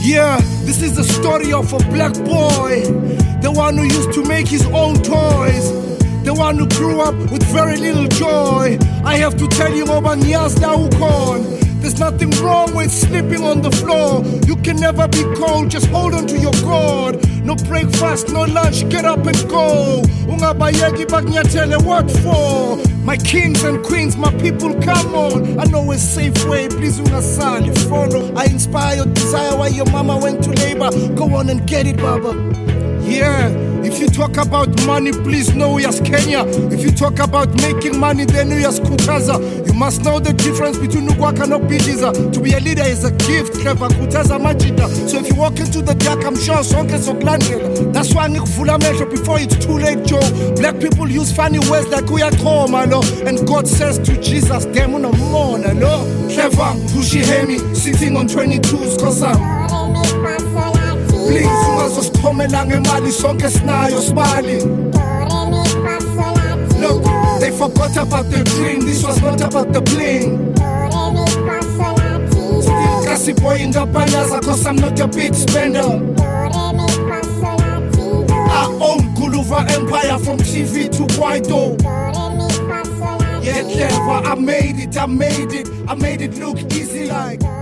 Yeah, this is the story of a black boy, the one who used to make his own toys, the one who grew up with very little joy. I have to tell you, there's nothing wrong with sleeping on the floor. You can never be cold, just hold on to your God. No breakfast, no lunch, get up and go. What for? My kings and queens, my people, come on. I know a safe way, please ungasali, follow. I inspire your desire while your mama went to labor. Go on and get it, Baba. Yeah, if you talk about money, please know we as Kenya. If you talk about making money, then we as Kutaza. You must know the difference between Nugwaka and Obidiza. To be a leader is a gift, clever Kutaza Majida. So if you walk into the dark, I'm sure Sonke Soklandela. That's why Nikufula Metro before it's too late, Joe. Black people use funny words like we are Komalo. And God says to Jesus, Demon of Mona, no? Clever, Kushi Hemi, sitting on 22s, cause I'm. Please, ungazosithomela ngemali sonke sinayo sibali. Look, they forgot about the dream. This was not about the bling. Still classy boy in the banyaza, cause I'm not a big spender. I own Guluva Empire from TV to Guaido. Yeah, clever, I made it look easy like.